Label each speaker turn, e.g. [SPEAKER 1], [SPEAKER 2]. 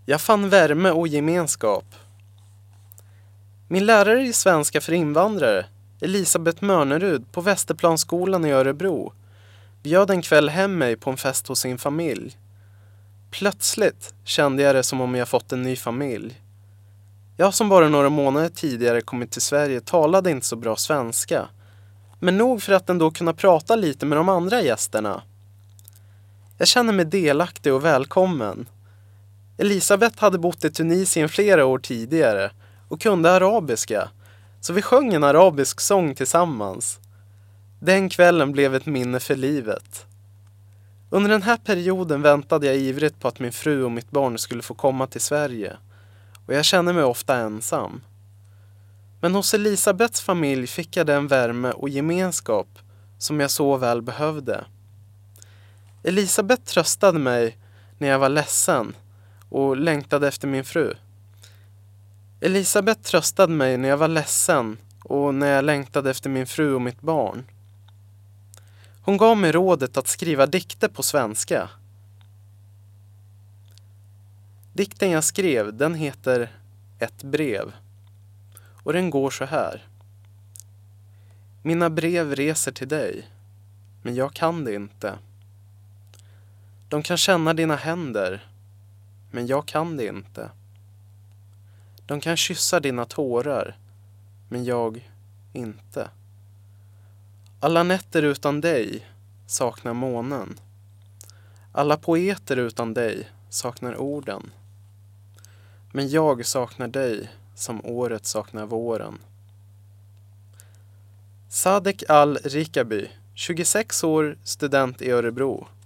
[SPEAKER 1] Jag fann värme och gemenskap. Min lärare i svenska för invandrare, Elisabeth Mörnerud på Västerplanskolan i Örebro, bjöd en kväll hem mig på en fest hos sin familj. Plötsligt kände jag det som om jag fått en ny familj. Jag som bara några månader tidigare kommit till Sverige talade inte så bra svenska, men nog för att ändå kunna prata lite med de andra gästerna. Jag känner mig delaktig och välkommen. Elisabeth hade bott i Tunisien flera år tidigare och kunde arabiska, så vi sjöng en arabisk sång tillsammans. Den kvällen blev ett minne för livet. Under den här perioden väntade jag ivrigt på att min fru och mitt barn skulle få komma till Sverige, och jag kände mig ofta ensam. Men hos Elisabeths familj fick jag den värme och gemenskap som jag så väl behövde. Elisabeth tröstade mig när jag var ledsen och längtade efter min fru. Elisabeth tröstade mig när jag var ledsen och när jag längtade efter min fru och mitt barn. Hon gav mig rådet att skriva dikter på svenska. Dikten jag skrev, den heter Ett brev. Och den går så här. Mina brev reser till dig, men jag kan det inte. De kan känna dina händer, men jag kan det inte. De kan kyssa dina tårar, men jag inte. Alla nätter utan dig saknar månen. Alla poeter utan dig saknar orden. Men jag saknar dig som året saknar våren. Sadek Al-Rikabi, 26 år, student i Örebro.